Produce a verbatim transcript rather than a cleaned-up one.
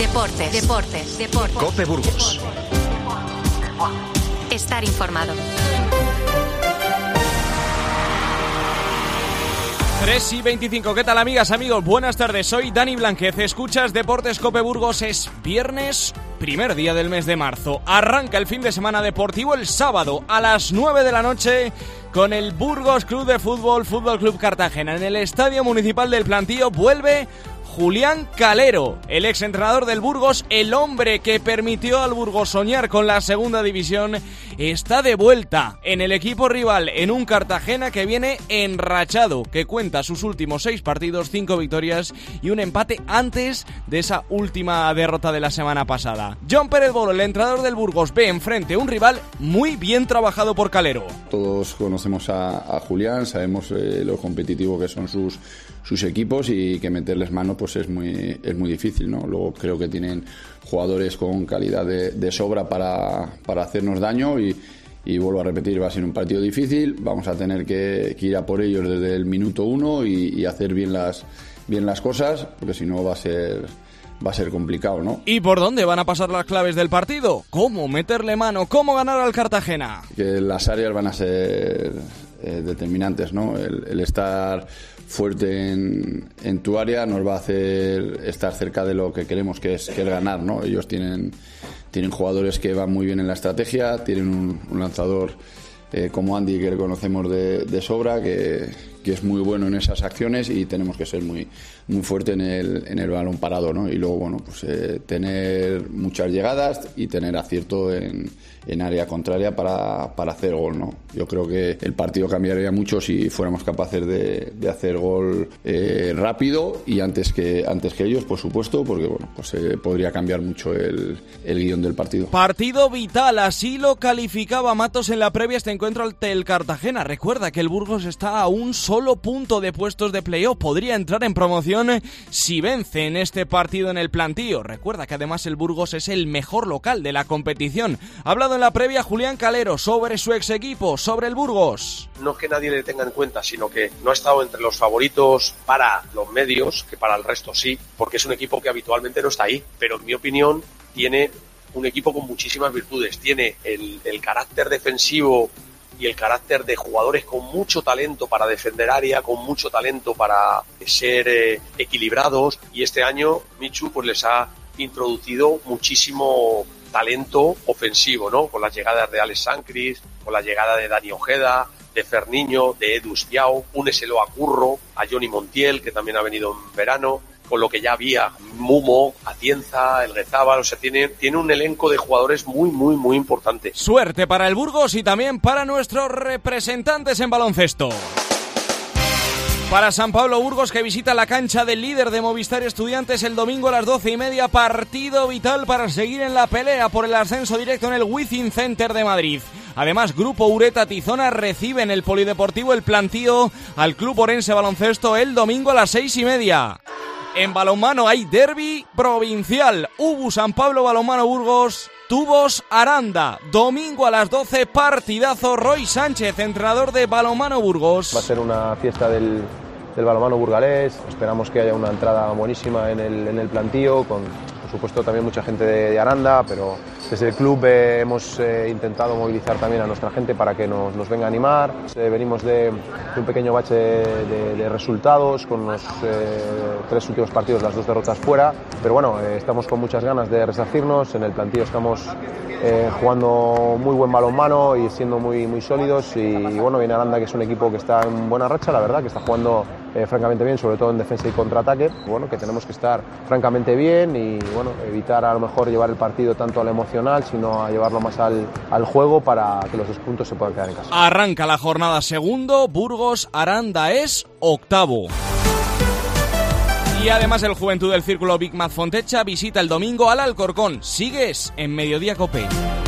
Deportes, deportes, deportes. COPE Burgos. Estar informado. tres y veinticinco, ¿qué tal, amigas, amigos? Buenas tardes, soy Dani Blanquez, escuchas Deportes COPE Burgos. Es viernes, primer día del mes de marzo. Arranca el fin de semana deportivo el sábado a las nueve de la noche con el Burgos Club de Fútbol, Fútbol Club Cartagena. En el Estadio Municipal del Plantío vuelve Julián Calero, el exentrenador del Burgos, el hombre que permitió al Burgos soñar con la segunda división, está de vuelta en el equipo rival, en un Cartagena que viene enrachado, que cuenta sus últimos seis partidos, cinco victorias y un empate antes de esa última derrota de la semana pasada. John Pérez Bolo, el entrenador del Burgos, ve enfrente un rival muy bien trabajado por Calero. Todos conocemos a, a Julián, sabemos eh, lo competitivo que son sus, sus equipos y que meterles mano pues es muy, es muy difícil, ¿no? Luego creo que tienen jugadores con calidad de, de sobra para, para hacernos daño y, y vuelvo a repetir, va a ser un partido difícil, vamos a tener que, que ir a por ellos desde el minuto uno y, y hacer bien las, bien las cosas, porque si no va a ser... va a ser complicado, ¿no? ¿Y por dónde van a pasar las claves del partido? ¿Cómo meterle mano? ¿Cómo ganar al Cartagena? Que las áreas van a ser eh, determinantes, ¿no? El, el estar fuerte en, en tu área nos va a hacer estar cerca de lo que queremos, que es, que es ganar, ¿no? Ellos tienen, tienen jugadores que van muy bien en la estrategia, tienen un, un lanzador eh, como Andy, que le conocemos de, de sobra, que, que es muy bueno en esas acciones y tenemos que ser muy, muy fuerte en el, en el balón parado, ¿no? Y luego, bueno, pues eh, tener muchas llegadas y tener acierto en, en área contraria para, para hacer gol, ¿no? Yo creo que el partido cambiaría mucho si fuéramos capaces de, de hacer gol eh, rápido y antes que, antes que ellos, por supuesto, porque, bueno, pues eh, podría cambiar mucho el, el guión del partido. Partido vital, así lo calificaba Matos en la previa este encuentro ante el Cartagena. Recuerda que el Burgos está a un solo punto de puestos de playoff, podría entrar en promoción si vence en este partido en el Plantío. Recuerda que además el Burgos es el mejor local de la competición. Ha hablado en la previa Julián Calero sobre su ex equipo, sobre el Burgos. No es que nadie le tenga en cuenta, sino que no ha estado entre los favoritos para los medios, que para el resto sí, porque es un equipo que habitualmente no está ahí, pero en mi opinión tiene un equipo con muchísimas virtudes. Tiene el, el carácter defensivo y el carácter de jugadores con mucho talento para defender área, con mucho talento para ser eh, equilibrados, y este año Michu pues les ha introducido muchísimo talento ofensivo, ¿no? Con las llegadas de Alex Sancris, con la llegada de Dani Ojeda, de Ferniño, de Edu Espiao, úneselo a Curro, a Johnny Montiel, que también ha venido en verano, con lo que ya había Mumo, Atienza, El Guezábal, o sea, tiene, tiene un elenco de jugadores muy, muy, muy importante. Suerte para el Burgos y también para nuestros representantes en baloncesto. Para San Pablo Burgos, que visita la cancha del líder de Movistar Estudiantes el domingo a las doce y media, partido vital para seguir en la pelea por el ascenso directo en el Wizzing Center de Madrid. Además, Grupo Ureta Tizona recibe en el Polideportivo El Plantío al Club Orense Baloncesto el domingo a las seis y media. En balonmano hay derbi provincial. U B U San Pablo Balonmano Burgos, Tubos Aranda. Domingo a las doce, partidazo. Roy Sánchez, entrenador de Balonmano Burgos. Va a ser una fiesta del, del balonmano burgalés. Esperamos que haya una entrada buenísima en el, en el plantío, con por supuesto también mucha gente de, de Aranda, pero desde el club eh, hemos eh, intentado movilizar también a nuestra gente para que nos, nos venga a animar. Eh, venimos de, de un pequeño bache de, de, de resultados, con los eh, tres últimos partidos, las dos derrotas fuera, pero bueno, eh, estamos con muchas ganas de resarcirnos. En el plantío estamos eh, jugando muy buen balonmano y siendo muy, muy sólidos, y, y bueno, viene Aranda, que es un equipo que está en buena racha, la verdad, que está jugando eh, francamente bien, sobre todo en defensa y contraataque. Bueno, que tenemos que estar francamente bien y bueno, evitar a lo mejor llevar el partido tanto a la emocional, sino a llevarlo más al, al juego para que los dos puntos se puedan quedar en casa. Arranca la jornada segundo, Burgos Aranda es octavo. Y además el Juventud del Círculo Big Mac Fontecha visita el domingo al Alcorcón. Sigues en Mediodía Cope.